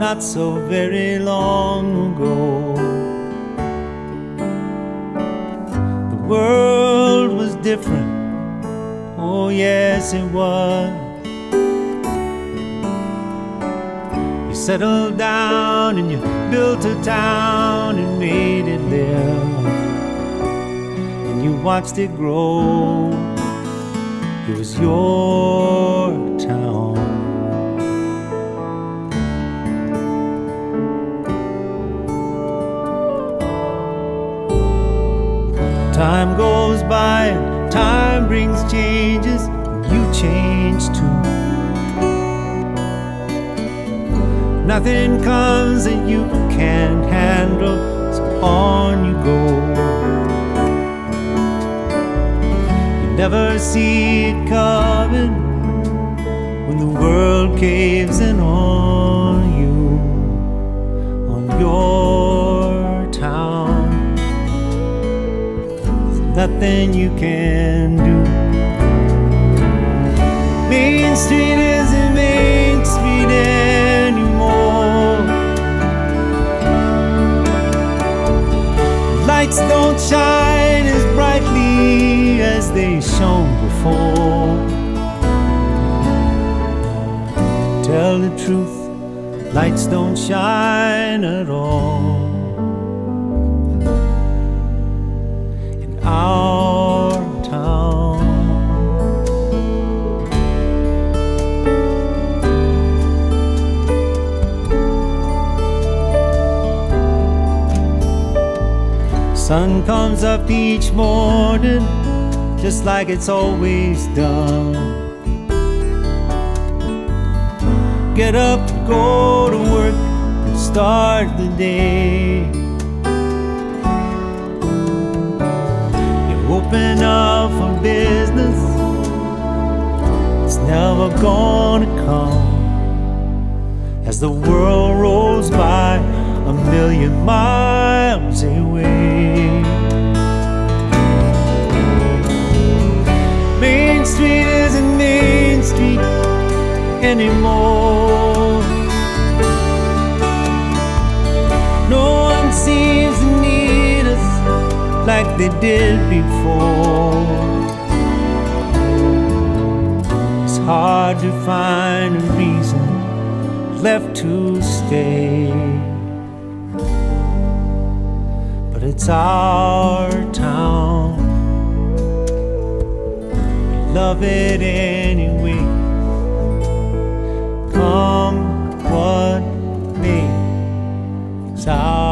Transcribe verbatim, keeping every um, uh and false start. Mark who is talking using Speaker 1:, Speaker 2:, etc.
Speaker 1: not so very long ago. The world was different, oh yes it was. You settled down and you built a town and made it live, and you watched it grow. It was your town. Time goes by, time brings changes, and you change too. Nothing comes that you can't handle, so on you go. You never see it coming when the world caves in on you, on your town. Nothing you can do. Main Street isn't Main Street anymore. Lights don't shine as brightly as they shone before. To tell the truth, lights don't shine at all. Our town. Sun comes up each morning just like it's always done. Get up, go to work and start the day. Open up for business, it's never gonna come, as the world rolls by a million miles away. Main Street isn't Main Street anymore. No one seems to need us like they did before. It's hard to find a reason left to stay, but it's our town. We love it anyway. Come what may, it's our